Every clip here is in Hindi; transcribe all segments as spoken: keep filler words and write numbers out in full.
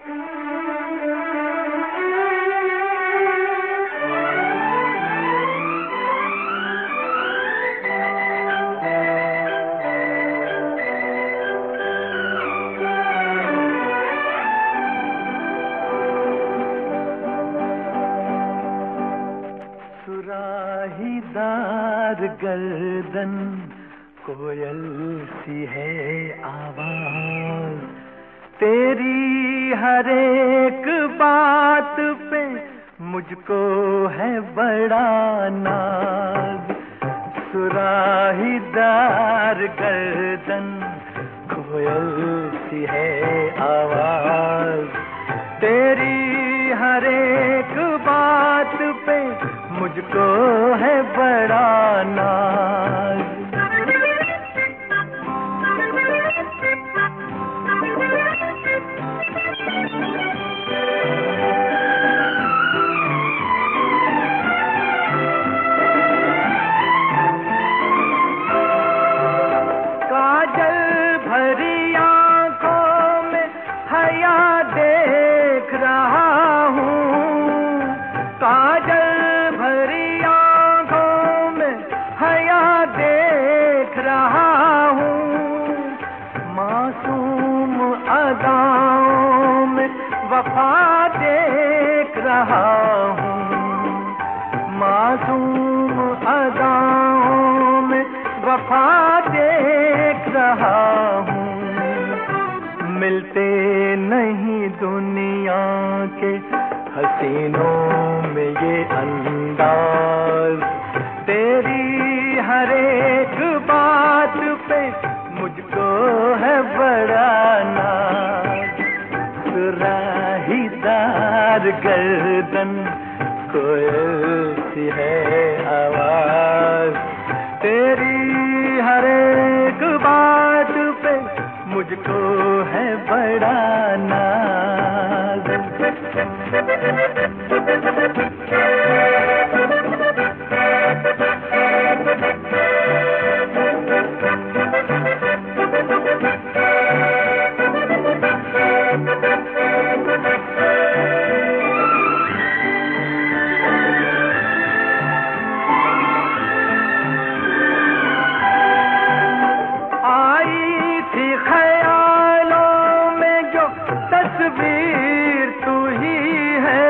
सुराहीदार गर्दन कोयल सी है आवाज, तेरी हर एक बात पे मुझको है बड़ा नाज। सुराहीदार गर्दन कोयल सी है आवाज, तेरी हर एक बात पे मुझको है बड़ा नाज। काजल भरी आंखों में हया देख रहा हूँ, काजल भरी आंखों में हया देख रहा हूँ, मासूम अदाओं में वफा देख रहा हूँ, मासूम अदाओं में वफा देख रहा हूँ। मिलते नहीं दुनिया के हसीनों में ये अंदाज, तेरी हर एक बात पे मुझको है बड़ा नाज। सुराहीदार गर्दन कोयल सी है आवाज, तेरी हर एक बात पे मुझको है बड़ा नाज। तस्वीर तू ही है,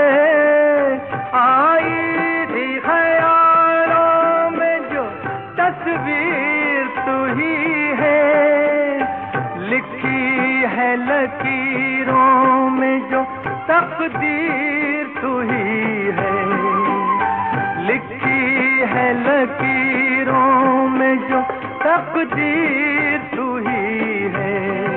आई थी ख्यालों में जो तस्वीर तू ही है, लिखी है लकीरों में जो तकदीर तू ही है, लिखी है लकीरों में जो तकदीर तू ही है।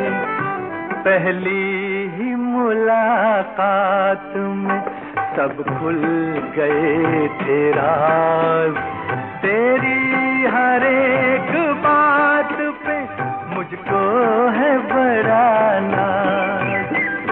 पहली ही मुलाकात में सब खुल गए थे राज, तेरी हर एक बात पे मुझको है बड़ा नाज।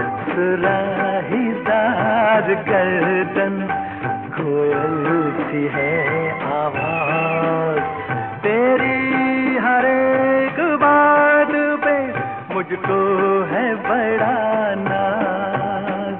सुराहीदार गर्दन कोयल सी है आवाज, तेरी हर एक बात पे मुझको है बड़ा नाज।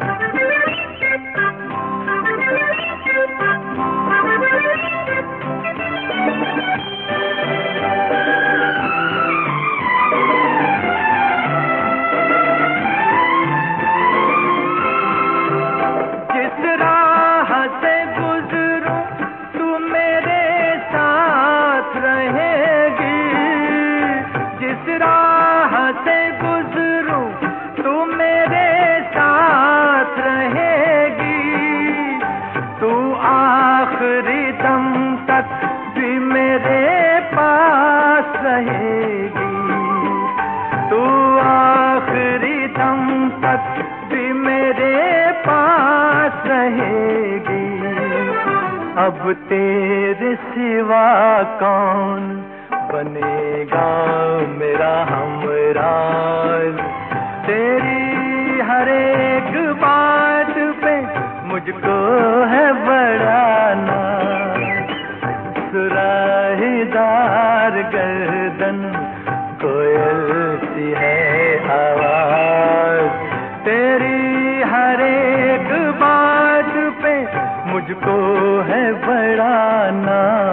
जिस राह से गुजरूं तू मेरे साथ रहेगी, जिस राह से गुजरूं तू मेरे साथ रहेगी, तू आखिरी दम तक भी मेरे पास रहेगी, तू आखिरी दम तक भी मेरे पास रहेगी। अब तेरे सिवा कौन बनेगा मेरा हमराज, तेरी हर एक बात पे मुझको है बड़ा नाज। सुराहीदार गर्दन कोयल सी है आवाज, तेरी मुझको है बड़ा नाज।